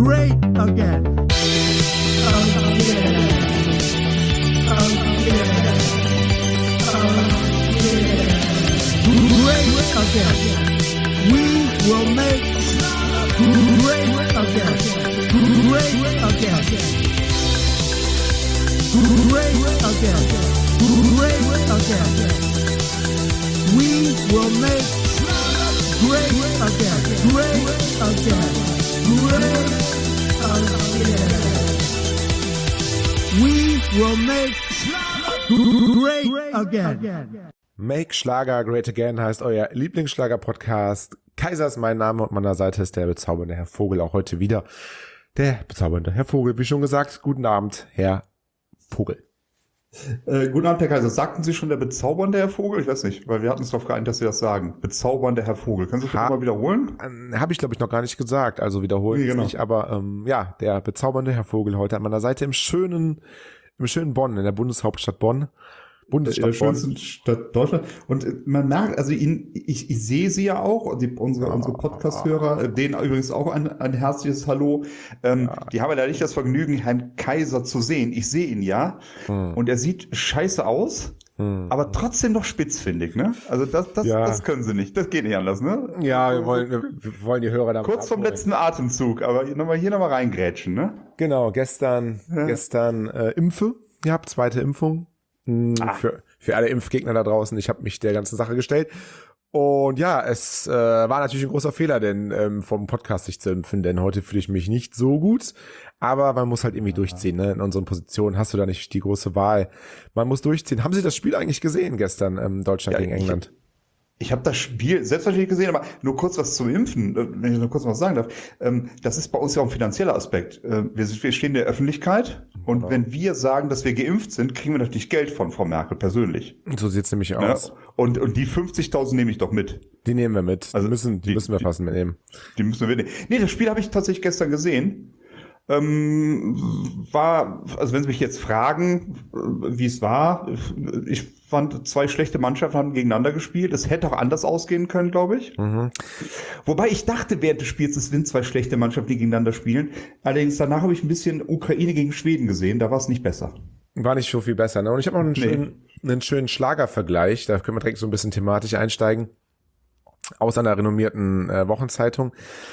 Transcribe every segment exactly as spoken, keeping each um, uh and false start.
great again. Great again. We will make great again. Great again. Great again. Great again. We will make great again. Great again. Great again. We will make great again. Make Schlager Great Again heißt euer Lieblingsschlager-Podcast. Kaiser ist mein Name und an meiner Seite ist der bezaubernde Herr Vogel, auch heute wieder. Der bezaubernde Herr Vogel, wie schon gesagt, guten Abend, Herr Vogel. Äh, guten Abend, Herr Kaiser. Sagten Sie schon der bezaubernde Herr Vogel? Ich weiß nicht, weil wir hatten uns darauf geeinigt, dass Sie das sagen. Bezaubernde Herr Vogel. Können Sie das ha- mal wiederholen? Äh, Habe ich, glaube ich, noch gar nicht gesagt, also wiederholen nee, genau. nicht, aber ähm, ja, der bezaubernde Herr Vogel heute an meiner Seite im schönen, im schönen Bonn, in der Bundeshauptstadt Bonn. Bundesstadt in der schönsten Stadt Deutschland. Und man merkt, also ihn, ich, ich sehe sie ja auch, die, unsere, unsere Podcast-Hörer, denen übrigens auch ein, ein herzliches Hallo. Ähm, ja. Die haben ja nicht das Vergnügen, Herrn Kaiser zu sehen. Ich sehe ihn ja. Hm. Und er sieht scheiße aus, hm. aber trotzdem noch spitzfindig, ne? Also das, das, ja. das können sie nicht. Das geht nicht anders, ne? Ja, wir wollen, wir wollen die Hörer da kurz vom letzten Atemzug, aber nochmal hier nochmal reingrätschen, ne? Genau, gestern, ja. gestern äh, Impfe. Ihr habt zweite Impfung. Ah. Für, für alle Impfgegner da draußen, ich habe mich der ganzen Sache gestellt. Und ja, es äh, war natürlich ein großer Fehler, denn ähm, vom Podcast sich zu impfen, denn heute fühle ich mich nicht so gut. Aber man muss halt irgendwie ja. durchziehen, ne? In unseren Positionen hast du da nicht die große Wahl. Man muss durchziehen. Haben Sie das Spiel eigentlich gesehen gestern, ähm, Deutschland ja, gegen England? Ich, ich habe das Spiel selbstverständlich gesehen, aber nur kurz was zum Impfen, wenn ich nur kurz was sagen darf. Ähm, das ist bei uns ja auch ein finanzieller Aspekt. Äh, wir, wir stehen in der Öffentlichkeit. Und genau. wenn wir sagen, dass wir geimpft sind, kriegen wir natürlich Geld von Frau Merkel persönlich. So sieht's nämlich aus. Ja? Und, und die fünfzigtausend nehme ich doch mit. Die nehmen wir mit. Also die müssen, die, die müssen wir fast mitnehmen. Die müssen wir mitnehmen. Nee, das Spiel habe ich tatsächlich gestern gesehen. Ähm, war, also wenn Sie mich jetzt fragen, wie es war, ich fand, zwei schlechte Mannschaften haben gegeneinander gespielt. Es hätte auch anders ausgehen können, glaube ich. Mhm. Wobei ich dachte während des Spiels, es sind zwei schlechte Mannschaften, die gegeneinander spielen. Allerdings danach habe ich ein bisschen Ukraine gegen Schweden gesehen. Da war es nicht besser. War nicht so viel besser, ne? Und ich habe noch einen, nee. schönen, einen schönen Schlagervergleich. Da können wir direkt so ein bisschen thematisch einsteigen. Aus einer renommierten äh, Wochenzeitung.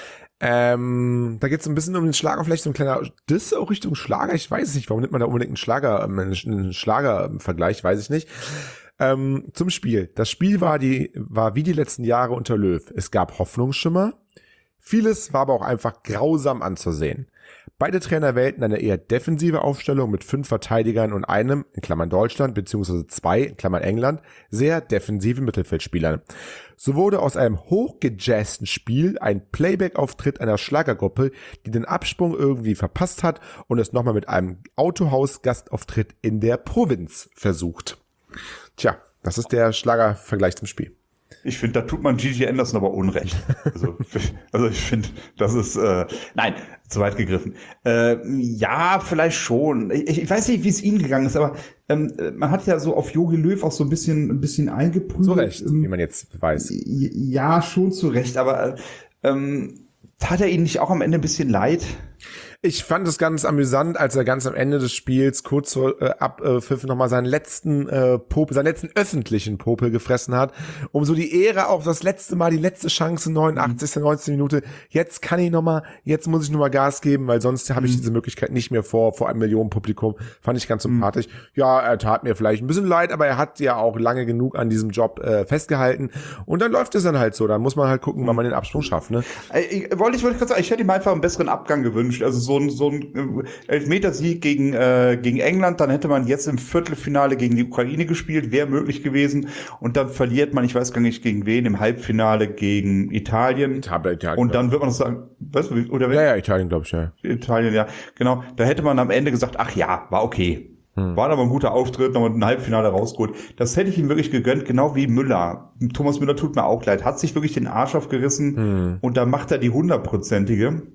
Ähm, da geht es ein bisschen um den Schlager, vielleicht so ein kleiner Diss auch Richtung Schlager, ich weiß nicht, warum nimmt man da unbedingt einen Schlager, einen Schlagervergleich, weiß ich nicht. Ähm, zum Spiel. Das Spiel war die, war wie die letzten Jahre unter Löw. Es gab Hoffnungsschimmer, vieles war aber auch einfach grausam anzusehen. Beide Trainer wählten eine eher defensive Aufstellung mit fünf Verteidigern und einem, in Klammern Deutschland, beziehungsweise zwei, in Klammern England, sehr defensiven Mittelfeldspielern. So wurde aus einem hochgejazzten Spiel ein Playback-Auftritt einer Schlagergruppe, die den Absprung irgendwie verpasst hat und es nochmal mit einem Autohaus-Gastauftritt in der Provinz versucht. Tja, das ist der Schlagervergleich zum Spiel. Ich finde, da tut man Gigi Anderson aber Unrecht. Also, also ich finde, das ist, äh, nein, zu weit gegriffen. Äh, ja, vielleicht schon. Ich, ich weiß nicht, wie es Ihnen gegangen ist, aber ähm, man hat ja so auf Jogi Löw auch so ein bisschen, ein bisschen eingeprüft. Zu Recht, wie man jetzt weiß. Ja, schon zu Recht, aber ähm, tat er Ihnen nicht auch am Ende ein bisschen leid? Ich fand es ganz amüsant, als er ganz am Ende des Spiels kurz vor äh, Abpfiff nochmal seinen letzten äh, Popel, seinen letzten öffentlichen Popel gefressen hat, um so die Ehre auf das letzte Mal, die letzte Chance, neunundachtzigste neunzehnte Minute. Jetzt kann ich nochmal, jetzt muss ich nochmal Gas geben, weil sonst habe ich diese Möglichkeit nicht mehr vor, vor einem Millionen Publikum. Fand ich ganz sympathisch. Mhm. Ja, er tat mir vielleicht ein bisschen leid, aber er hat ja auch lange genug an diesem Job äh, festgehalten. Und dann läuft es dann halt so. Dann muss man halt gucken, mhm. wann man den Absprung schafft, ne? Ich, wollte ich wollte gerade sagen, ich hätte ihm einfach einen besseren Abgang gewünscht. Also so So ein, so ein Elfmetersieg gegen, äh, gegen England, dann hätte man jetzt im Viertelfinale gegen die Ukraine gespielt, wäre möglich gewesen. Und dann verliert man, ich weiß gar nicht gegen wen, im Halbfinale gegen Italien. Italien, Italien und dann wird man noch sagen, weißt du, oder wer? Ja, ja, Italien, glaube ich, ja. Italien, ja, genau. Da hätte man am Ende gesagt, ach ja, war okay. Hm. War aber ein guter Auftritt, nochmal ein Halbfinale rausgeholt. Das hätte ich ihm wirklich gegönnt, genau wie Müller. Thomas Müller tut mir auch leid, hat sich wirklich den Arsch aufgerissen hm. und da macht er die hundertprozentige.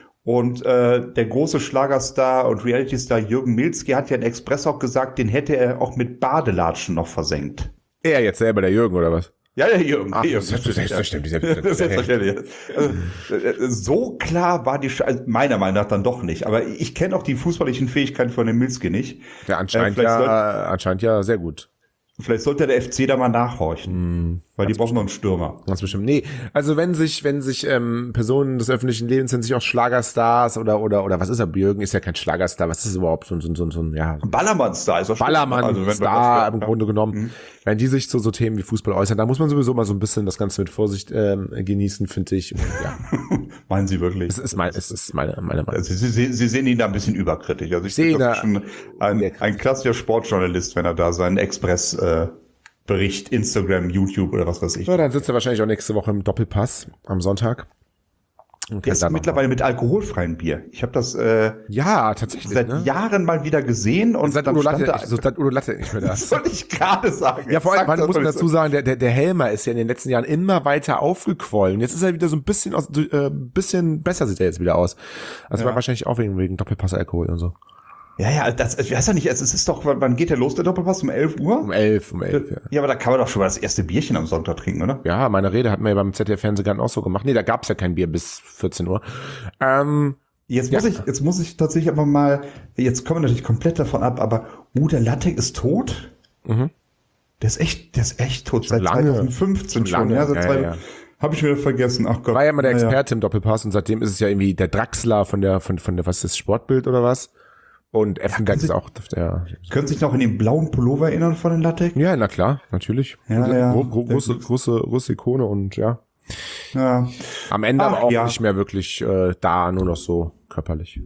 Und äh, der große Schlagerstar und Reality-Star Jürgen Milzki hat ja in Express auch gesagt, den hätte er auch mit Badelatschen noch versenkt. Er jetzt selber, der Jürgen, oder was? Ja, ja, Jürgen. Ach, Jürgen. das ist selbstverständlich. Selbstverständlich. Also, so klar war die, Sch- also meiner Meinung nach dann doch nicht. Aber ich kenne auch die fußballlichen Fähigkeiten von dem Milski nicht. Ja, anscheinend Äh, ja, vielleicht anscheinend ja sehr gut. Vielleicht sollte der F C da mal nachhorchen. Hm, weil die brauchen noch einen Stürmer. Ganz bestimmt. Nee, also wenn sich, wenn sich ähm, Personen des öffentlichen Lebens, sind sich auch Schlagerstars oder oder oder was ist er? Björgen ist ja kein Schlagerstar. Was ist es überhaupt? So, so, so, so ein ja. Ballermann-Star ist auch Ballermann-Star im ja. Grunde genommen. Mhm. Wenn die sich zu so Themen wie Fußball äußern, da muss man sowieso mal so ein bisschen das Ganze mit Vorsicht ähm, genießen, finde ich. Und, ja. Meinen Sie wirklich? Es ist, mein, es ist meine, meine Meinung. Also Sie, Sie, Sie sehen ihn da ein bisschen überkritisch. Also ich, Ich sehe finde, da- das ist schon ein, ein klassischer Sportjournalist, wenn er da seinen Express äh, Bericht, Instagram, YouTube oder was weiß ich. Ja, dann sitzt er wahrscheinlich auch nächste Woche im Doppelpass am Sonntag. Und kann Jetzt dann noch mittlerweile mit alkoholfreiem Bier. Ich habe das äh, mal- Ja, tatsächlich. seit ne? Jahren mal wieder gesehen und Seit dann Udo stand Latte, da, nicht, so, seit Udo Latte nicht mehr da. das wollte ich gerade sagen. Ja, vor allem, Exakt, man muss das man wollte dazu ich sagen, der, der, der Helmer ist ja in den letzten Jahren immer weiter aufgequollen. Jetzt ist er wieder so ein bisschen aus, äh, bisschen besser sieht er jetzt wieder aus. Also Ja. war wahrscheinlich auch wegen, wegen Doppelpass-Alkohol und so. Ja, ja, das, ich weiß ja nicht, es ist doch, wann geht der los, der Doppelpass? Um elf Uhr? Um elf, um elf, ja. Ja, aber da kann man doch schon mal das erste Bierchen am Sonntag trinken, oder? Ja, meine Rede hat mir ja beim Z D F-Fernsehgarten auch so gemacht. Nee, da gab's ja kein Bier bis vierzehn Uhr. Ähm, Jetzt Ja. muss ich, jetzt muss ich tatsächlich aber mal, jetzt kommen wir natürlich komplett davon ab, aber Udo Lattek ist tot? Mhm. Der ist echt, der ist echt tot. Seit lange. zwanzig fünfzehn schon, Lange, ja, seit ja, zwei, ja. Habe ich wieder vergessen. Ach Gott. war ja immer der Naja. Experte im Doppelpass und seitdem ist es ja irgendwie der Draxler von der, von, von der, was ist das, Sportbild oder was? Und Effenberg Sie- ist auch auf der, Können Sie sich noch in den blauen Pullover erinnern von den Lattek? ja, na klar, natürlich. Ja, ja. Gro gro große, große, große Ikone und ja. Ja. Am Ende Ach, aber auch ja. nicht mehr wirklich äh, da, nur noch so körperlich.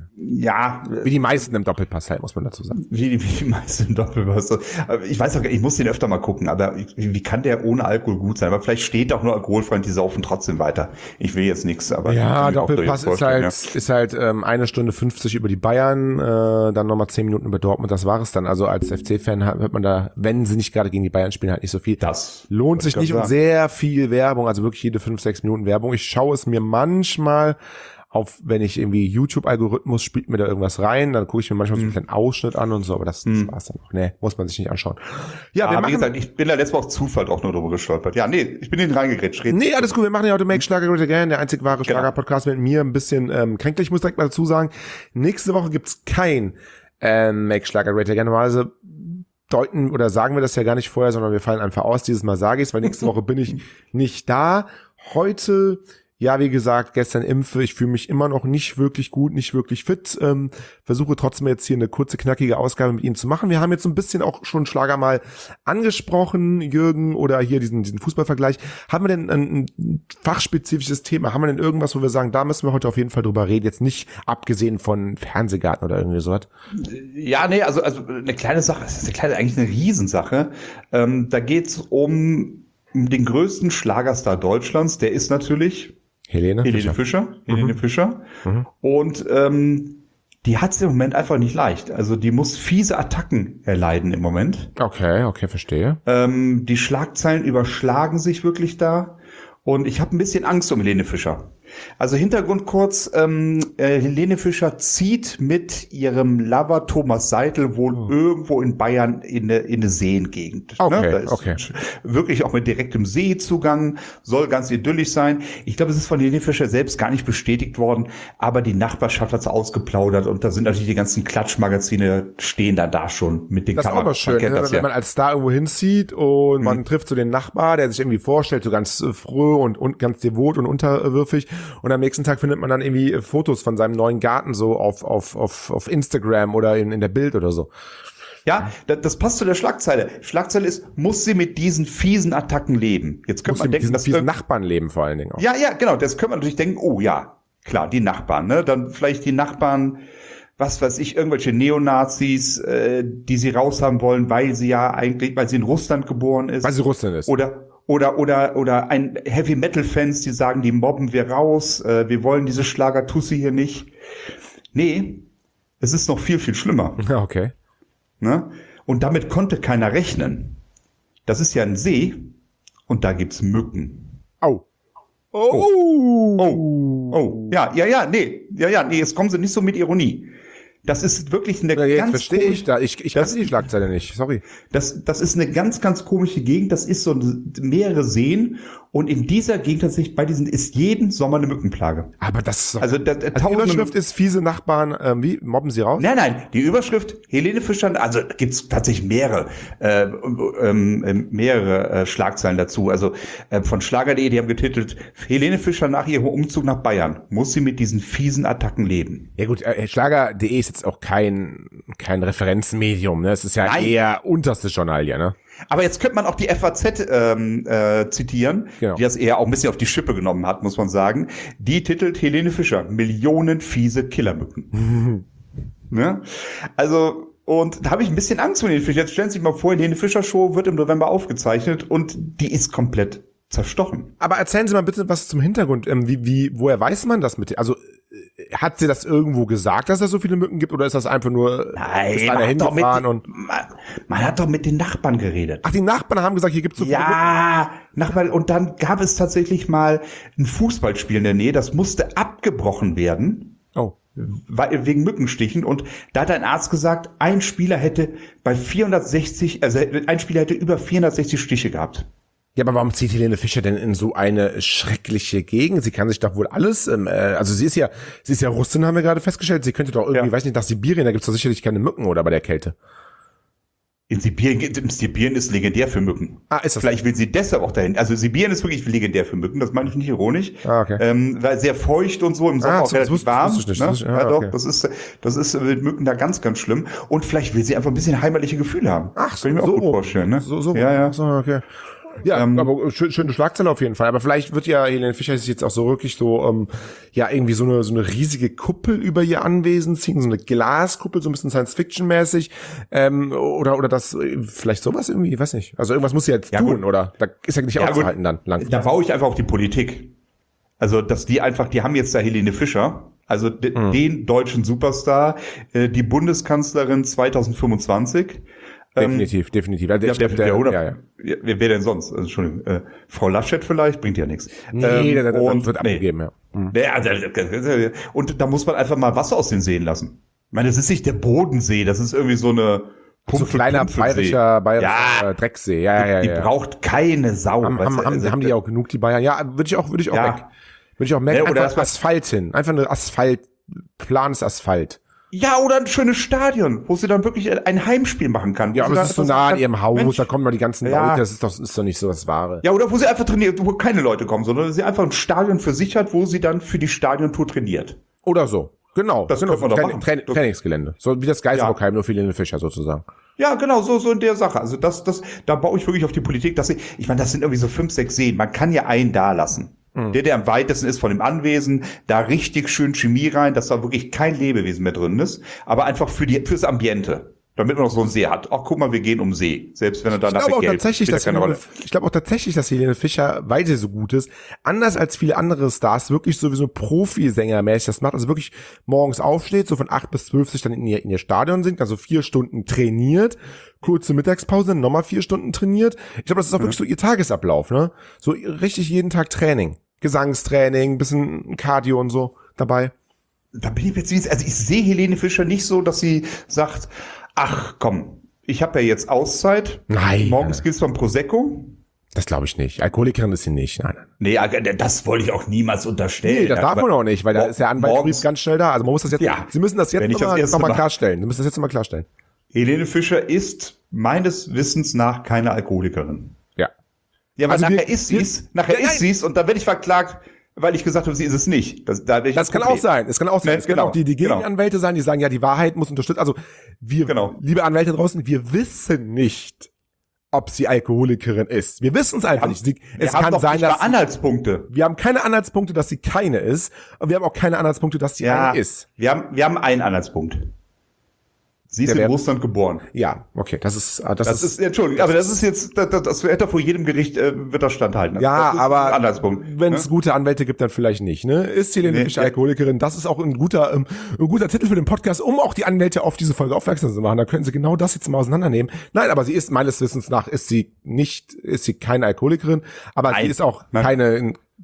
Ja, Wie die meisten im Doppelpass halt, muss man dazu sagen. wie, die- wie die meisten Doppelpass. Aber ich weiß auch, ich muss den öfter mal gucken, aber wie, wie kann der ohne Alkohol gut sein? Aber vielleicht steht auch nur alkoholfrei und die saufen trotzdem weiter. Ich will jetzt nichts, aber. ich Ja, kann mir auch Doppelpass durchaus ist halt, vorstellen, ist halt ähm, eine Stunde fünfzig über die Bayern, äh, dann nochmal zehn Minuten über Dortmund, das war es dann. Also als F C-Fan hat- hört man da, wenn sie nicht gerade gegen die Bayern spielen, halt nicht so viel. ja. Das Lohnt sich wollte ich nicht und grad sehr viel Werbung, also wirklich jede fünf, sechs Minuten Werbung. Ich schaue es mir manchmal auf, wenn ich irgendwie YouTube-Algorithmus spielt mir da irgendwas rein, dann gucke ich mir manchmal so einen kleinen Ausschnitt an und so, aber das, das war's dann noch. Nee, muss man sich nicht anschauen. Ja, wir Ah, wie machen, gesagt, ich bin da letztes Mal auf Zufall auch nur drüber gestolpert. Ja, nee, ich bin in den reingegrätscht. Red- nee, alles gut, wir machen ja heute Make Schlager Great Again, der einzig wahre Genau. Schlager-Podcast mit mir, ein bisschen ähm, kränklich, ich muss direkt mal dazu sagen, nächste Woche gibt's kein ähm, Make Schlager Great Again, normalerweise deuten oder sagen wir das ja gar nicht vorher, sondern wir fallen einfach aus, dieses Mal sage ich's, weil nächste Woche bin ich nicht da. Heute, ja, wie gesagt, gestern Impfe, ich fühle mich immer noch nicht wirklich gut, nicht wirklich fit, ähm, versuche trotzdem jetzt hier eine kurze, knackige Ausgabe mit Ihnen zu machen. Wir haben jetzt so ein bisschen auch schon Schlager mal angesprochen, Jürgen, oder hier diesen, diesen Fußballvergleich. Haben wir denn ein, ein fachspezifisches Thema? Haben wir denn irgendwas, wo wir sagen, da müssen wir heute auf jeden Fall drüber reden, jetzt nicht abgesehen von Fernsehgarten oder irgendwie sowas? Ja, nee, also, also eine kleine Sache, das ist eine kleine, eigentlich eine Riesensache. Ähm, da geht's um, um den größten Schlagerstar Deutschlands, der ist natürlich Helene? Helene Fischer. Helene Fischer. Und ähm, die hat's im Moment einfach nicht leicht. Also die muss fiese Attacken erleiden im Moment. Okay, okay, verstehe. Ähm, die Schlagzeilen überschlagen sich wirklich da. Und ich habe ein bisschen Angst um Helene Fischer. Also Hintergrund kurz, ähm, äh, Helene Fischer zieht mit ihrem Lover Thomas Seitel wohl Oh. irgendwo in Bayern in eine, in eine Seengegend. Okay, Da ist okay. wirklich auch mit direktem Seezugang, soll ganz idyllisch sein. Ich glaube, es ist von Helene Fischer selbst gar nicht bestätigt worden, aber die Nachbarschaft hat's ausgeplaudert und da sind natürlich die ganzen Klatschmagazine stehen da da schon mit den Das ist auch Kameras. mal schön, Man kennt ne? das wenn ja. man als Star irgendwo hinzieht und man trifft so den Nachbar, der sich irgendwie vorstellt, so ganz äh, fröh und, und ganz devot und unterwürfig, und am nächsten Tag findet man dann irgendwie äh, Fotos von seinem neuen Garten so auf auf auf auf Instagram oder in, in der Bild oder so. Ja, da- das passt zu der Schlagzeile. Schlagzeile ist, muss sie mit diesen fiesen Attacken leben? Jetzt könnte Muss man mit denken, diesen dass fiesen irg- Nachbarn leben vor allen Dingen auch. Ja, ja, genau. Das könnte man natürlich denken, oh ja, klar, die Nachbarn, ne? Dann vielleicht die Nachbarn, was weiß ich, irgendwelche Neonazis, äh, die sie raushaben wollen, weil sie ja eigentlich, weil sie in Russland geboren ist. Weil sie Russin ist. Oder oder oder oder ein Heavy Metal Fans, die sagen, die mobben wir raus, äh, wir wollen diese Schlager-Tussi hier nicht. Nee, es ist noch viel viel schlimmer, Ja, okay. ne? Und damit konnte keiner rechnen. Das ist ja ein See und da gibt's Mücken. Au. Oh. Oh, oh, ja, ja, ja, nee, ja, ja, nee, jetzt kommen sie nicht so mit Ironie. Das ist wirklich eine Ja, jetzt ganz verstehe komische, ich da. Ich, ich das- weiß die Schlagzeile nicht. Sorry. das, das ist eine ganz, ganz komische Gegend. Das ist so eine, mehrere Seen. Und in dieser Gegend tatsächlich bei diesen ist jeden Sommer eine Mückenplage. Aber das ist doch, Also, da, also die tausende- Überschrift ist fiese Nachbarn, ähm, wie mobben sie raus? Nein, nein, die Überschrift Helene Fischer, also gibt's tatsächlich mehrere, äh, ähm, ähm, mehrere äh, Schlagzeilen dazu. Also äh, von Schlager punkt de, die haben getitelt, Helene Fischer nach ihrem Umzug nach Bayern, muss sie mit diesen fiesen Attacken leben. Ja gut, äh, Schlager punkt de ist jetzt auch kein kein Referenzmedium, ne? Es ist ja Nein. eher unterste Journalie, ne? Aber jetzt könnte man auch die F A Z ähm, äh, zitieren, Genau. die das eher auch ein bisschen auf die Schippe genommen hat, muss man sagen. Die titelt Helene Fischer, Millionen fiese Killermücken. Ne? Also, und da habe ich ein bisschen Angst vor Helene Fischer. Jetzt stellen Sie sich mal vor, Helene Fischer Show wird im November aufgezeichnet und die ist komplett zerstochen. Aber erzählen Sie mal bitte was zum Hintergrund. Ähm, wie, wie, woher weiß man das mit? Also äh, hat sie das irgendwo gesagt, dass es so viele Mücken gibt, oder ist das einfach nur Nein, ist einer man hat, doch mit, hingefahren und man, man hat doch mit den Nachbarn geredet. ach, die Nachbarn haben gesagt, hier gibt's so viele Mücken. Ja, Nachbarn. Und dann gab es tatsächlich mal ein Fußballspiel in der Nähe, das musste abgebrochen werden. Oh. Weil- wegen Mückenstichen, und da hat ein Arzt gesagt, ein Spieler hätte bei vierhundertsechzig, also ein Spieler hätte über vierhundertsechzig Stiche gehabt. Ja, aber warum zieht Helene Fischer denn in so eine schreckliche Gegend? Sie kann sich doch wohl alles, ähm, äh, also sie ist ja, sie ist ja Russin, haben wir gerade festgestellt. Sie könnte doch irgendwie, Ja. weiß nicht, nach Sibirien, da gibt's doch sicherlich keine Mücken, oder bei der Kälte. In Sibirien, in Sibirien ist legendär für Mücken. Ah, ist das Vielleicht will sie deshalb auch dahin. Also Sibirien ist wirklich legendär für Mücken, das meine ich nicht ironisch. Ah, okay. Ähm, weil sehr feucht und so, im Sommer Ah, auch so, das relativ wusste- das warm. wusste ich nicht. Ne? Das ist- ah, ja, doch, okay. das ist, das ist mit Mücken da ganz, ganz schlimm. Und vielleicht will sie einfach ein bisschen heimatliche Gefühle haben. Ach, Kann ich mir so auch gut vorstellen, ne? So, so, ja, ja. so, okay. Ja, Ähm, aber schön, schöne Schlagzeile auf jeden Fall. Aber vielleicht wird ja Helene Fischer sich jetzt auch so wirklich so, ähm, ja, irgendwie so eine, so eine riesige Kuppel über ihr Anwesen ziehen, so eine Glaskuppel, so ein bisschen Science-Fiction-mäßig, ähm, oder, oder das, äh, vielleicht sowas irgendwie, ich weiß nicht. Also irgendwas muss sie jetzt Ja, tun, gut. oder? Da ist ja nicht Ja, auszuhalten gut. dann, lang. Da baue ich einfach auf die Politik. Also, dass die einfach, die haben jetzt da Helene Fischer, also de, Mhm. den deutschen Superstar, äh, die Bundeskanzlerin zweitausendfünfundzwanzig. Definitiv, definitiv. Also, Ja, ich der, glaub, der, der, oder? ja, ja. Ja, wer, wer denn sonst? Also, Entschuldigung, äh, Frau Laschet vielleicht, bringt ja nichts. Nee, Ähm, der, der, der und- wird nee. abgegeben, ja. Mhm. Ja, der- der- der- und da muss man einfach mal Wasser aus den Seen lassen. Ich meine, das ist nicht der Bodensee, das ist irgendwie so eine So Pumpel- kleiner Pumpelsee. bayerischer, bayerischer Ja. äh, Drecksee, ja, ja, ja. Die ja. braucht keine Sau. haben, weißt haben, du? haben, Also, haben die auch genug, die Bayern? Ja, würde ich auch, würde ich auch Ja. weg. Würde ich auch weg. Ja, oder Einfach das war- Asphalt hin. Einfach eine Asphalt, planes Asphalt. Ja, oder ein schönes Stadion, wo sie dann wirklich ein Heimspiel machen kann. Ja, Wo aber sie es dann ist so einfach nah an sagen ihrem kann, Haus, Mensch, da kommen mal die ganzen Ja. Leute, das ist doch, ist doch nicht so das Wahre. Ja, oder wo sie einfach trainiert, wo keine Leute kommen, sondern sie einfach ein Stadion für sich hat, wo sie dann für die Stadiontour trainiert. Oder so. Genau. Das genau. könnte man doch Train- machen. Train- Das- Trainingsgelände. So wie das Geiselbockheim, nur für Helene Fischer sozusagen. Ja, genau, so, so in der Sache. Also das, das, da baue ich wirklich auf die Politik, dass sie, ich meine, das sind irgendwie so fünf, sechs Seen. Man kann ja einen da lassen. Mhm. Der, der am weitesten ist von dem Anwesen, da richtig schön Chemie rein, dass da wirklich kein Lebewesen mehr drin ist, aber einfach für die, fürs Ambiente. Damit man noch so einen See hat. Ach, guck mal, wir gehen um See. Selbst wenn er Ich danach glaube auch Geld tatsächlich, spielt dass ja keine Helene, Rolle. ich glaube auch tatsächlich, dass Helene Fischer, weil sie so gut ist, anders als viele andere Stars, wirklich sowieso Profisänger-mäßig das macht, also wirklich morgens aufsteht, so von acht bis zwölf sich dann in ihr, in ihr Stadion singt, also vier Stunden trainiert, kurze Mittagspause, nochmal vier Stunden trainiert. Ich glaube, das ist auch wirklich so ihr Tagesablauf, ne? So richtig jeden Tag Training. Gesangstraining, bisschen Cardio und so dabei. Da bin ich jetzt, wie- also ich sehe Helene Fischer nicht so, dass sie sagt, ach komm, ich habe ja jetzt Auszeit. Nein. Morgens gibt's beim Prosecco. Das glaube ich nicht. Alkoholikerin ist sie nicht. Nein, nein. Nee, äh, das wollte ich auch niemals unterstellen. Nee, das darf Aber man auch nicht, weil da mor- ist der Anwaltsbrief morgens- ganz schnell da. Also man muss das jetzt, Ja. Sie müssen das jetzt Wenn ich das nochmal erste noch mal Mal- klarstellen. Sie müssen das jetzt nochmal klarstellen. Helene Fischer ist meines Wissens nach keine Alkoholikerin. Ja. Ja, aber Also nachher wir- ist wir- sie's, nachher Ja, ist sie's und dann werde ich verklagt, weil ich gesagt habe, sie ist es nicht. Das, da hab ich Das ein kann Problem. auch sein. Es kann auch sein. Ne, es können genau, auch die, die genau. Gegenanwälte sein, die sagen, ja, die Wahrheit muss unterstützt. Also wir, Genau. liebe Anwälte draußen, wir wissen nicht, ob sie Alkoholikerin ist. Wir wissen es einfach haben- nicht. Sie, Wir es haben kann doch sein, nicht mal dass Anhaltspunkte. wir haben keine Anhaltspunkte, dass sie keine ist, und wir haben auch keine Anhaltspunkte, dass sie Ja, eine ist. wir haben, wir haben einen Anhaltspunkt. Sie ist Der in wär- Russland geboren. Ja, okay, das ist ah, das, Das ist ist, Entschuldigung, aber das ist jetzt, das, das, das hätte vor jedem Gericht, äh, wird das standhalten. ja, das ist aber ein Anhaltspunkt. wenn es ne? gute Anwälte gibt, dann vielleicht nicht. Ne? Ist Helene Nee, Fischer nee. Alkoholikerin? Das ist auch ein guter, ähm, ein guter Titel für den Podcast, um auch die Anwälte auf diese Folge aufmerksam zu machen. Da können sie genau das jetzt mal auseinandernehmen. Nein, aber sie ist meines Wissens nach, ist sie nicht, ist sie keine Alkoholikerin, aber Nein. sie ist auch Nein. keine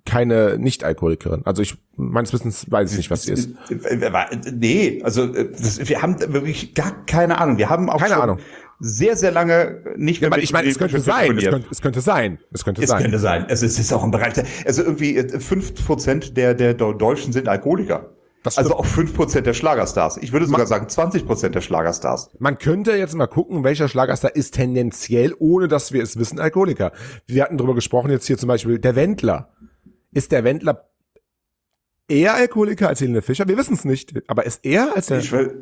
keine Nicht-Alkoholikerin. Also ich, meines Wissens weiß ich nicht, was sie ist. Nee, also das, wir haben wirklich gar keine Ahnung. Wir haben auch Keine schon Ahnung. sehr, sehr lange nicht mehr Ja, mit ich meine, es könnte sein, es könnte, es könnte sein, es könnte Es sein. könnte sein. Es ist, es ist auch im Bereich der, also irgendwie fünf Prozent der, der Deutschen sind Alkoholiker. Das Also stimmt. auch fünf Prozent der Schlagerstars. Ich würde sogar sagen zwanzig Prozent der Schlagerstars. Man könnte jetzt mal gucken, welcher Schlagerstar ist tendenziell, ohne dass wir es wissen, Alkoholiker. Wir hatten drüber gesprochen, jetzt hier zum Beispiel der Wendler. Ist der Wendler eher Alkoholiker als Helene Fischer? Wir wissen es nicht, aber ist er als der... Ich will,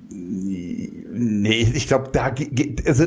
nee, ich glaube, da geht, also,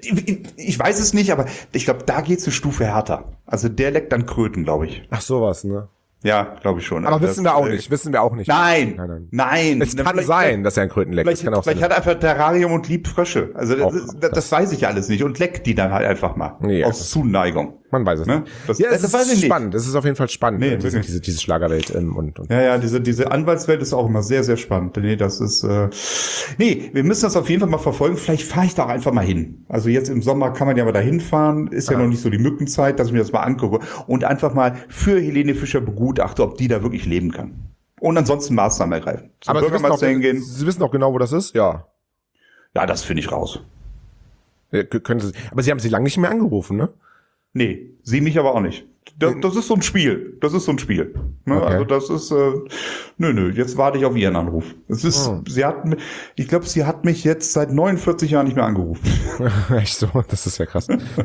ich weiß es nicht, aber ich glaube, da geht's eine Stufe härter. Also der leckt dann Kröten, glaube ich. Ach, sowas, ne? Ja, glaube ich schon. Aber Also wissen das, wir auch äh, nicht, wissen wir auch nicht. Nein, Nein, nein. nein. Es kann Vielleicht- sein, dass er ein Kröten leckt. Vielleicht, Das kann auch vielleicht sein. hat er einfach Terrarium und liebt Frösche. Also das, Auch ist- das, das weiß ich alles nicht und leckt die dann halt einfach mal. Ja. Aus Zuneigung. Man weiß es Ne? nicht. Das- ja, es das weiß ich ist nicht. spannend. Es ist auf jeden Fall spannend, Nee, äh, diese, wirklich. diese, diese Schlagerwelt. Ähm, und, und. Ja, ja, diese, diese Anwaltswelt ist auch immer sehr, sehr spannend. Nee, das ist, äh, nee, wir müssen das auf jeden Fall mal verfolgen. Vielleicht fahre ich da auch einfach mal hin. Also jetzt im Sommer kann man ja mal da hinfahren. Ist ja Ah. noch nicht so die Mückenzeit, dass ich mir das mal angucke und einfach mal für Helene Fischer begutachte, ob die da wirklich leben kann. Und ansonsten Maßnahmen ergreifen. Zum Aber Sie wissen, auch, Bürgermeister hingehen. Sie wissen auch genau, wo das ist? Ja. Ja, das finde ich raus. Ja, k- können Sie, aber Sie haben sie lange nicht mehr angerufen, ne? Nee, sie mich aber auch nicht. Das, das ist so ein Spiel. Das ist so ein Spiel. Ne? Okay. Also das ist, äh, nö, nö, jetzt warte ich auf ihren Anruf. Es ist, Oh. sie hat, mi- ich glaube, sie hat mich jetzt seit neunundvierzig Jahren nicht mehr angerufen. Echt so? Das ist ja krass.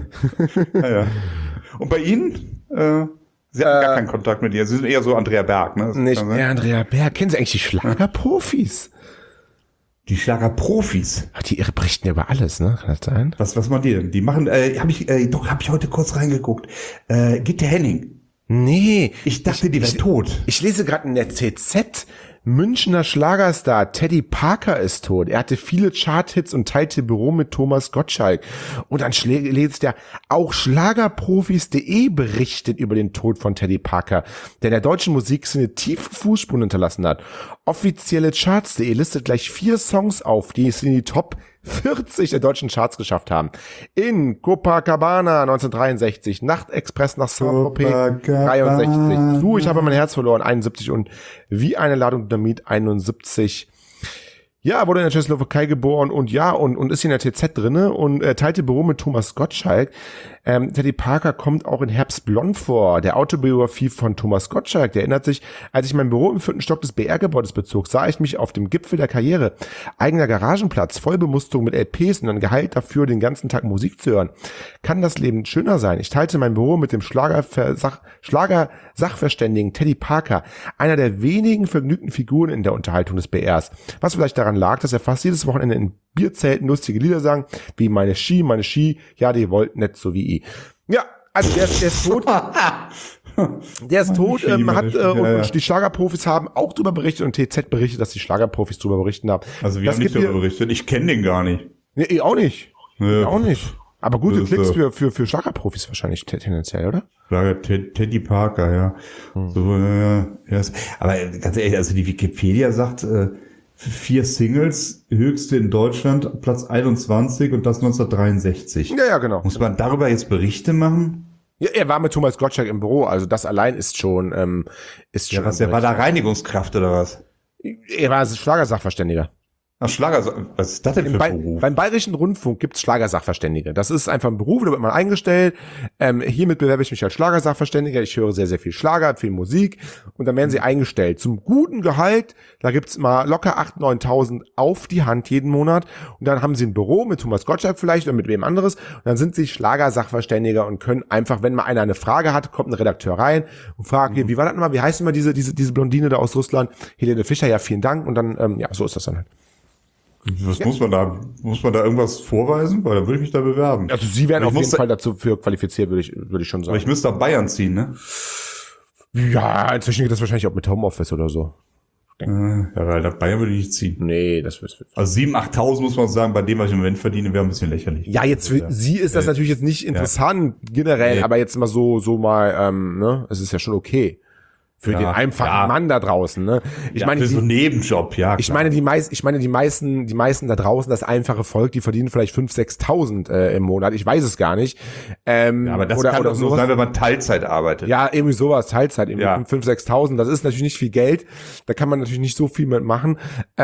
Ja, ja. Und bei Ihnen? Äh, sie hatten gar keinen Kontakt mit ihr. Sie sind eher so Andrea Berg, ne? Das Nicht kann sein. mehr Andrea Berg. Kennen Sie eigentlich die Schlagerprofis? Die Schlagerprofis. Ach, die berichten ja über alles, ne? Kann das sein? Was, was machen die denn? Die machen, äh, habe ich, äh, doch, habe ich heute kurz reingeguckt. Äh, Gitte Henning. Nee. Ich dachte, die wäre tot. Ich lese gerade in der C Z, Münchner Schlagerstar Teddy Parker ist tot. Er hatte viele Charthits und teilte Büro mit Thomas Gottschalk. Und dann schlä- lest er, auch Schlagerprofis punkt de berichtet über den Tod von Teddy Parker, der in der deutschen Musikszene tiefe Fußspuren hinterlassen hat. Offizielle Charts punkt de listet gleich vier Songs auf, die es in die Top vierzig der deutschen Charts geschafft haben. In Copacabana neunzehnhundertdreiundsechzig, Nachtexpress nach Saint-Tropez Copacabana. dreiundsechzig, Du, ich habe mein Herz verloren einundsiebzig und Wie eine Ladung Dynamit einundsiebzig. Ja, wurde in der Tschechoslowakei geboren und ja, und, und ist hier in der T Z drinne und äh, teilte Büro mit Thomas Gottschalk. Ähm, Teddy Parker kommt auch in Herbst blond vor, der Autobiografie von Thomas Gottschalk. Der erinnert sich, als ich mein Büro im vierten Stock des B R-Gebäudes bezog, sah ich mich auf dem Gipfel der Karriere. Eigener Garagenplatz, Vollbemusterung mit L Ps und dann Gehalt dafür, den ganzen Tag Musik zu hören. Kann das Leben schöner sein? Ich teilte mein Büro mit dem Schlager-Sach- Schlager-Sachverständigen Teddy Parker, einer der wenigen vergnügten Figuren in der Unterhaltung des B Rs. Was vielleicht daran lag, dass er fast jedes Wochenende in Bierzelten lustige Lieder sang, wie meine Ski, meine Ski, ja, die wollten nicht so wie ich. Ja, also der, ist- der ist tot. Der ist tot, Ski, ähm, meine hat, Ski, äh, und, ja, ja. und die Schlagerprofis haben auch drüber berichtet und T Z berichtet, dass die Schlagerprofis drüber berichten haben. Also wir das haben nicht gibt darüber mir- berichtet. Ich kenne den gar nicht. Nee, ich auch nicht. Ja. Ich auch nicht. Aber gute Das ist, Klicks äh, für, für, für Schlagerprofis wahrscheinlich te- tendenziell, oder? Schlager Ted, Teddy Parker, ja. So, äh, ja. das- Aber ganz ehrlich, also die Wikipedia sagt, äh, vier Singles, höchste in Deutschland, Platz einundzwanzig und das neunzehnhundertdreiundsechzig. Ja, ja, genau. Muss man darüber jetzt Berichte machen? Ja, er war mit Thomas Gottschalk im Büro, also das allein ist schon, ähm, ist Ja, schon. was, der war da Reinigungskraft oder was? Er war Schlagersachverständiger. Ach, Schlager, was ist das denn für Im ein Ba- Beruf? beim Bayerischen Rundfunk gibt's Schlagersachverständige. Das ist einfach ein Beruf, da wird man eingestellt. Ähm, hiermit bewerbe ich mich als Schlagersachverständiger. Ich höre sehr, sehr viel Schlager, viel Musik und dann werden sie eingestellt. Zum guten Gehalt, da gibt's mal locker achttausend, neuntausend auf die Hand jeden Monat und dann haben sie ein Büro mit Thomas Gottschalk vielleicht oder mit wem anderes und dann sind sie Schlagersachverständiger und können einfach, wenn mal einer eine Frage hat, kommt ein Redakteur rein und fragt, hier, wie war das nochmal, wie heißt immer diese, diese, diese Blondine da aus Russland? Helene Fischer, ja, vielen Dank und dann, ähm, ja, so ist das dann halt. Was muss man da, muss man da irgendwas vorweisen? Weil dann würde ich mich da bewerben. Also sie werden Aber auf ich jeden muss- Fall dazu für qualifiziert, würde ich, würde ich schon Aber sagen. ich müsste nach Bayern ziehen, ne? Ja, inzwischen geht das wahrscheinlich auch mit Homeoffice oder so. Äh, ja, weil nach Bayern würde ich nicht ziehen. Nee, das wird. Also sieben, achttausend muss man sagen, bei dem, was ich im Moment verdiene, wäre ein bisschen lächerlich. Ja, jetzt für sie ist das natürlich jetzt nicht interessant generell, Nee. aber jetzt mal so, so mal, ähm, ne, es ist ja schon okay. Für Ja, den einfachen ja. Mann da draußen, ne? Ich ja, meine, für die, so einen Nebenjob, ja. ich klar. meine, die meisten, ich meine, die meisten, die meisten da draußen, das einfache Volk, die verdienen vielleicht fünftausend, sechstausend äh, im Monat. Ich weiß es gar nicht. Ähm, ja, aber das oder, kann oder doch nur sowas. sein, wenn man Teilzeit arbeitet. Ja, irgendwie sowas, Teilzeit, irgendwie Ja. fünftausend, sechstausend. Das ist natürlich nicht viel Geld. Da kann man natürlich nicht so viel mitmachen.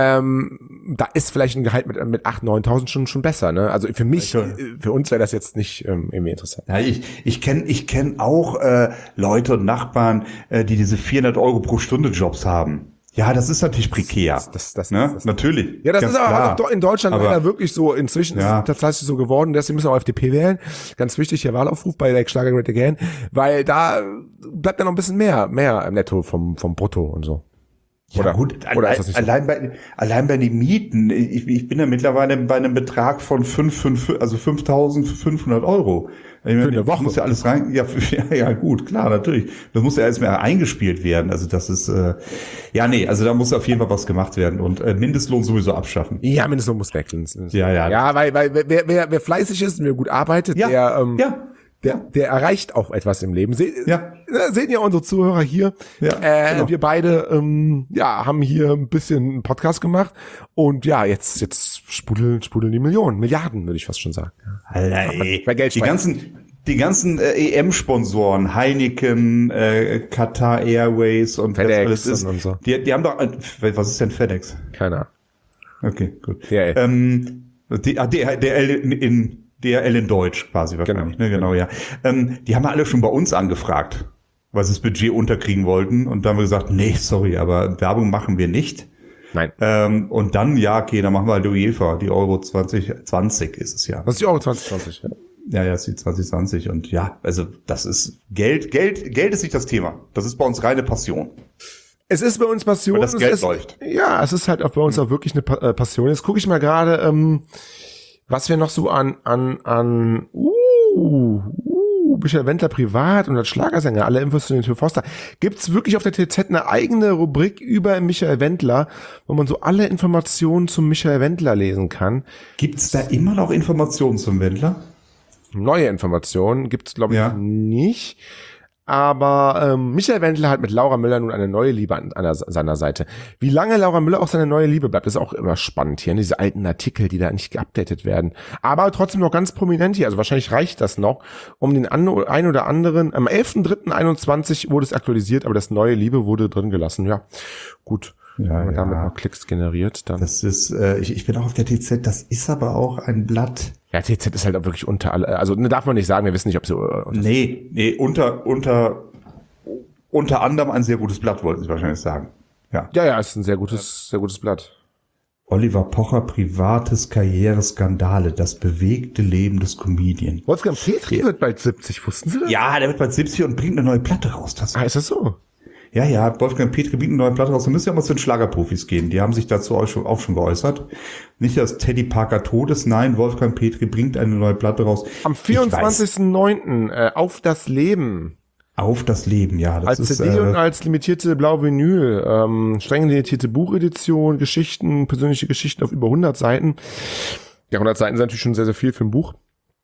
Ähm, da ist vielleicht ein Gehalt mit, mit achttausend, neuntausend schon, schon besser, ne? Also für mich, Ja. für uns wäre das jetzt nicht ähm, irgendwie interessant. Ja, ich ich kenne ich kenn auch äh, Leute und Nachbarn, äh, die diese vierhundert Euro pro Stunde Jobs haben. Ja, das ist natürlich prekär. Das, das, das, ne? das, Natürlich. Ja, das Ganz ist aber klar. doch in Deutschland Aber- leider wirklich so. Inzwischen Ja. ist es tatsächlich so geworden, deswegen müssen wir auch F D P wählen. Ganz wichtig, hier Wahlaufruf bei der Schlager Great Again, weil da bleibt ja noch ein bisschen mehr, mehr im Netto vom, vom Brutto und so. Ja, Oder- gut, oder allein, ist das nicht so? allein, bei, allein bei den Mieten. Ich, ich bin ja mittlerweile bei einem Betrag von fünf, fünf, also fünftausendfünfhundert Euro. Ich meine, eine Woche. Das muss ja alles rein, ja, ja, ja, gut, klar, natürlich. Das muss ja alles mehr eingespielt werden. Also das ist, äh, ja, nee, also da muss auf jeden Fall was gemacht werden und äh, Mindestlohn sowieso abschaffen. Ja, Mindestlohn muss wechseln. Ja, ja. Ja, weil, weil wer, wer, wer fleißig ist und wer gut arbeitet, Ja, der, ähm, ja. der, der erreicht auch etwas im Leben. Se Ja. äh, Sehen ja unsere Zuhörer hier. Ja, äh, genau. Wir beide ähm, ja, haben hier ein bisschen einen Podcast gemacht und ja, jetzt, jetzt sprudeln, sprudeln die Millionen, Milliarden, würde ich fast schon sagen. Alter, ey. bei Geld die sprechen. ganzen, die ganzen äh, E M-Sponsoren, Heineken, äh, Qatar Airways und FedEx was alles ist, und- und so. Die, die haben doch, äh, was ist denn FedEx? Keine Ahnung. Okay, gut. D H L. Ähm, die, ah, D H L in, in D H L in Deutsch quasi wahrscheinlich. Genau. Ne, genau, ja. Ähm, die haben ja alle schon bei uns angefragt, weil sie das Budget unterkriegen wollten. Und dann haben wir gesagt, nee, sorry, aber Werbung machen wir nicht. Nein. Ähm, und dann, ja, okay, dann machen wir halt UEFA, die Euro zwanzig zwanzig ist es ja. Das ist die Euro zwanzig zwanzig. Ja. Ja, ja, es ist die zwanzig zwanzig und ja, also das ist Geld, Geld, Geld ist nicht das Thema. Das ist bei uns reine Passion. Es ist bei uns Passion. Weil das es Geld ist, läuft. Ja, es ist halt auch bei uns auch wirklich eine Pa- äh, Passion. Jetzt gucke ich mal gerade, ähm, was wir noch so an, an, an, uh, uh, Michael Wendler privat und als Schlagersänger, alle Infos zu den Till Forster. Gibt's wirklich auf der T Z eine eigene Rubrik über Michael Wendler, wo man so alle Informationen zum Michael Wendler lesen kann? Gibt's da immer noch Informationen zum Wendler? Neue Informationen gibt's glaube ich Ja. nicht. Aber ähm, Michael Wendler hat mit Laura Müller nun eine neue Liebe an, an seiner Seite. Wie lange Laura Müller auch seine neue Liebe bleibt, ist auch immer spannend hier. Ne? Diese alten Artikel, die da nicht geupdatet werden. Aber trotzdem noch ganz prominent hier. Also wahrscheinlich reicht das noch, um den an, ein oder anderen. Am elften dritten einundzwanzig wurde es aktualisiert, aber das neue Liebe wurde drin gelassen. Ja, gut. Ja, Wenn man ja. damit noch Klicks generiert, dann. Das ist, äh, ich, ich bin auch auf der T Z, das ist aber auch ein Blatt. Ja, T Z ist halt auch wirklich unter alle. Also ne, darf man nicht sagen, wir wissen nicht, ob sie. Äh, Nee, nee, unter, unter, unter anderem ein sehr gutes Blatt, wollten Sie wahrscheinlich sagen. Ja. ja, ja, ist ein sehr gutes, sehr gutes Blatt. Oliver Pocher, privates Karriereskandale, das bewegte Leben des Comedian. Wolfgang Petri wird bald siebzig, wussten Sie das? Ja, der wird bald siebzig und bringt eine neue Platte raus. Das Ah, ist das so? Ja, ja, Wolfgang Petri bringt eine neue Platte raus. Da müssen wir mal zu den Schlagerprofis gehen. Die haben sich dazu auch schon, auch schon geäußert. Nicht, dass Teddy Parker tot ist. Nein, Wolfgang Petri bringt eine neue Platte raus. Am vierundzwanzigsten neunten Äh, auf das Leben. Auf das Leben, ja. Das Als ist, C D und äh, als limitierte blaue Vinyl. Ähm, streng limitierte Buchedition, Geschichten, persönliche Geschichten auf über hundert Seiten. Ja, hundert Seiten sind natürlich schon sehr, sehr viel für ein Buch.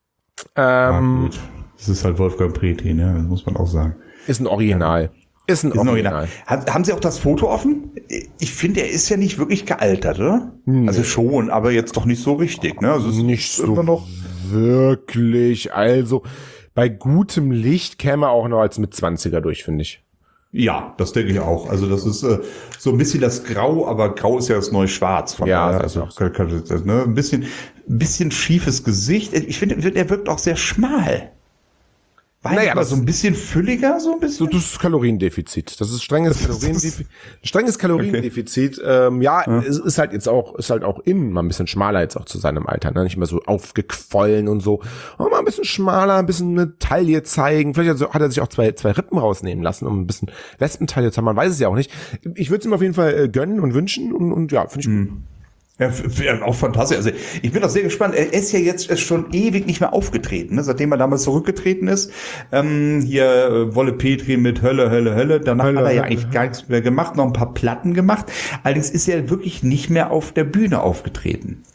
ja, Ähm, gut. Das ist halt Wolfgang Petri, ne? Das muss man auch sagen. ist ein Original. Ist ein Ist ein Original. Original. Haben, haben Sie auch das Foto offen? Ich finde, er ist ja nicht wirklich gealtert, oder? Also schon, aber jetzt doch nicht so richtig, ne? Also es Nicht ist so immer noch. wirklich. Also, bei gutem Licht käme er auch noch als Mitzwanziger durch, finde ich. Ja, das denke ich auch. Also das ist äh, so ein bisschen das Grau, aber Grau ist ja das neue Schwarz. Von Ja, daher, das ist also auch so. kann, kann, das, ne? ein bisschen, ein bisschen schiefes Gesicht. Ich finde, er wirkt auch sehr schmal. Weiß Naja, naja, aber das- so ein bisschen fülliger, so ein So, bisschen. das ist Kaloriendefizit. Das ist strenges Kaloriendefizit. Strenges Kaloriendefizit. Ähm, ja, es ist halt jetzt auch, ist halt auch in, mal ein bisschen schmaler jetzt auch zu seinem Alter, ne? Nicht mehr so aufgequollen und so. Aber mal ein bisschen schmaler, ein bisschen eine Taille zeigen. Vielleicht hat er sich auch zwei, zwei Rippen rausnehmen lassen, um ein bisschen Wespentaille zu haben. Man weiß es ja auch nicht. Ich würde es ihm auf jeden Fall äh, gönnen und wünschen und, und ja, finde ich gut. Ja, f- f- auch fantastisch. Also ich bin auch sehr gespannt. Er ist ja jetzt ist schon ewig nicht mehr aufgetreten, ne? Seitdem er damals zurückgetreten ist. Ähm, hier äh, Wolle Petri mit Hölle, Hölle, Hölle. Danach Hölle, hat er ja Hölle, eigentlich gar nichts mehr gemacht, noch ein paar Platten gemacht. Allerdings ist er wirklich nicht mehr auf der Bühne aufgetreten.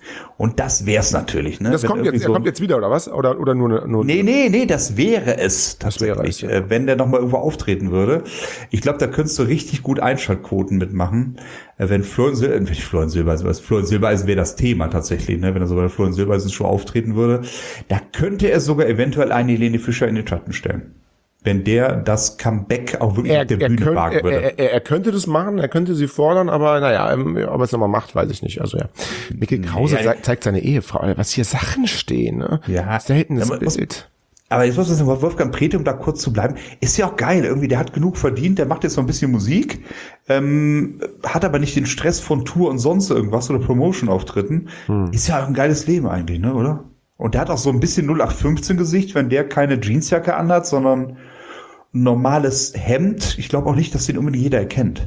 Und das wär's natürlich, ne? Das Wenn kommt jetzt, irgendwie er so- kommt jetzt wieder, oder was? Oder, oder nur, nur Nee, nee, nee, das wäre es Das wäre tatsächlich, es, ja. äh, wenn der nochmal irgendwo auftreten würde. Ich glaube, da könntest du richtig gut Einschaltquoten mitmachen. Äh, wenn Florian Silbereisen, wenn Florian Silbereisen, was Florian Silbereisen wäre das Thema tatsächlich, ne? Wenn er so bei der Florian Silbereisen Show auftreten würde, da könnte er sogar eventuell eine Helene Fischer in den Schatten stellen. Wenn der das Comeback auch wirklich Er, auf der er, Bühne könnt, wagen er, würde. er, er, er könnte das machen, er könnte sie fordern, aber naja, ähm, ob er es nochmal macht, weiß ich nicht. Also ja, Mikkel Krause Nee, zei- zeigt seine Ehefrau, was hier Sachen stehen, ne? Ja. Seltenes Ja, muss- Bild. Aber jetzt muss man sagen, Wolfgang Petri, um da kurz zu bleiben, ist ja auch geil. Irgendwie, der hat genug verdient, der macht jetzt noch ein bisschen Musik, ähm, hat aber nicht den Stress von Tour und sonst irgendwas oder Promotion-Auftritten. Hm. Ist ja auch ein geiles Leben eigentlich, ne, oder? Und der hat auch so ein bisschen null acht fünfzehn Gesicht, wenn der keine Jeansjacke anhat, sondern ein normales Hemd. Ich glaube auch nicht, dass den unbedingt jeder erkennt.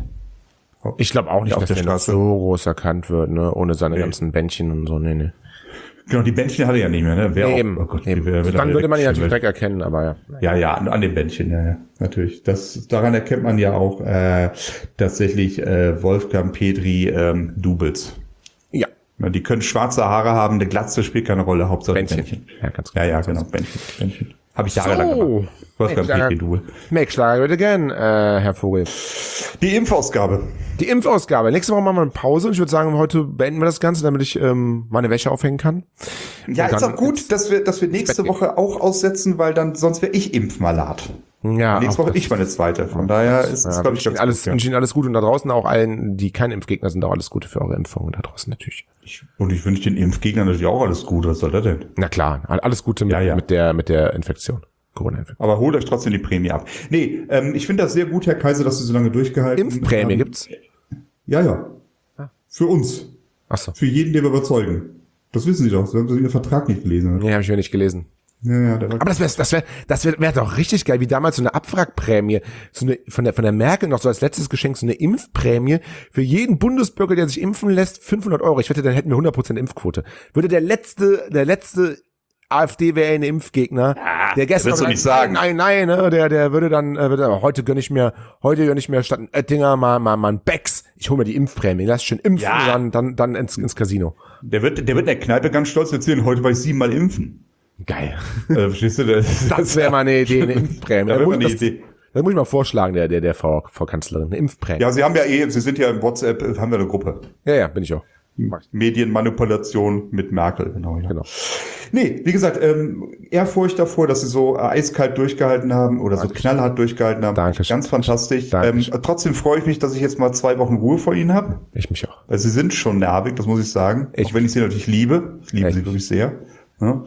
Ich glaube auch nicht, Auf dass der der noch Straße. so groß erkannt wird, ne? Ohne seine Nee. ganzen Bändchen und so, nee, nee. Genau, die Bändchen hat er ja nicht mehr, ne? Wer Nee, auch, eben, oh Gott, eben. die wär- wär Dann würde man ihn natürlich weggeschwindelt. direkt erkennen, aber ja. Ja, ja, an, an den Bändchen, ja, ja, natürlich. Das, daran erkennt man ja auch äh, tatsächlich äh, Wolfgang Petri ähm, Doubles. Ja, Ja, die können schwarze Haare haben, eine Glatze spielt keine Rolle, Hauptsache Bändchen. Bändchen. Ja, ganz genau. Ja, ja, genau, Bändchen. Bändchen. Habe ich jahrelang So. gemacht. Wolfgang Mensch, Petri Double. Make Schlager good again, äh, Herr Vogel. Die Impfausgabe. Die Impfausgabe. Nächste Woche machen wir eine Pause und ich würde sagen, heute beenden wir das Ganze, damit ich ähm, meine Wäsche aufhängen kann. Ja, Und ist dann auch gut, dass wir, dass wir nächste Bett gehen. Woche auch aussetzen, weil dann sonst wäre ich Impfmalat. Ja, Nächste auch Woche ich meine zweite. Von daher ist es, ja, glaube ich ich, Ihnen ganz alles, gut, ja. wünsche Ihnen alles Gute und da draußen auch allen, die kein Impfgegner sind, auch alles Gute für eure Impfungen da draußen natürlich. Ich, und ich wünsche den Impfgegnern natürlich auch alles Gute. Was soll das denn? Na klar, alles Gute mit, Ja, ja. mit der mit der Infektion, Corona-Infektion. Aber holt euch trotzdem die Prämie ab. Nee, ähm, ich finde das sehr gut, Herr Kaiser, dass Sie so lange durchgehalten Impfprämie haben. gibt's? Ja, ja. Für uns. Ach so. Für jeden, den wir überzeugen. Das wissen Sie doch. Sie haben Ihren Vertrag nicht gelesen. Nee, habe ich mir nicht gelesen. Ja, ja, der war Aber das wäre das wäre das wäre wär doch richtig geil, wie damals so eine Abwrackprämie, so eine von der von der Merkel noch so als letztes Geschenk so eine Impfprämie für jeden Bundesbürger, der sich impfen lässt, fünfhundert Euro. Ich wette, dann hätten wir hundert Prozent Impfquote. Würde der letzte der letzte AfD wäre ein Impfgegner, der gestern willst du noch nicht sagt, sagen. nein, nein, ne, der der würde dann äh, würde, heute gönn ich mir heute gönn ich mir statt ein Oettinger mal mal mal ein Becks. Ich hole mir die Impfprämie, lass schön impfen Ja. und dann dann dann ins ins Casino. Der wird, der wird in der Kneipe ganz stolz erzählen, heute war ich siebenmal impfen. Geil. Äh, verstehst du? Das, Das wäre mal eine Idee, eine Impfprämie. Ja, Da wäre muss mal ich eine das- Idee. Das muss ich mal vorschlagen, der, der, der Frau, Frau Kanzlerin. Eine Impfprämie. Ja, Sie haben ja eh, Sie sind ja im WhatsApp, äh, haben wir eine Gruppe. Ja, ja, bin ich auch. Mach ich. Medienmanipulation mit Merkel, genau. Ja. Genau. Nee, wie gesagt, ähm, Ehrfurcht davor, dass Sie so äh, eiskalt durchgehalten haben oder so knallhart durchgehalten haben. Dankeschön. Ganz fantastisch. Ähm, Dankeschön. trotzdem freue ich mich, dass ich jetzt mal zwei Wochen Ruhe vor Ihnen habe. Ich mich auch. Weil Sie sind schon nervig, das muss ich sagen. Ich- auch wenn ich Sie natürlich liebe. Ich liebe Echt? Sie wirklich sehr. Ja,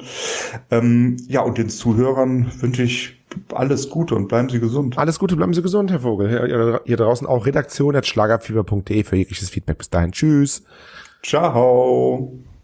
ähm, ja, und den Zuhörern wünsche ich alles Gute und bleiben Sie gesund. Alles Gute, bleiben Sie gesund, Herr Vogel. Hier, hier- hier draußen auch redaktion at schlagerfieber punkt de für jegliches Feedback. Bis dahin. Tschüss. Ciao.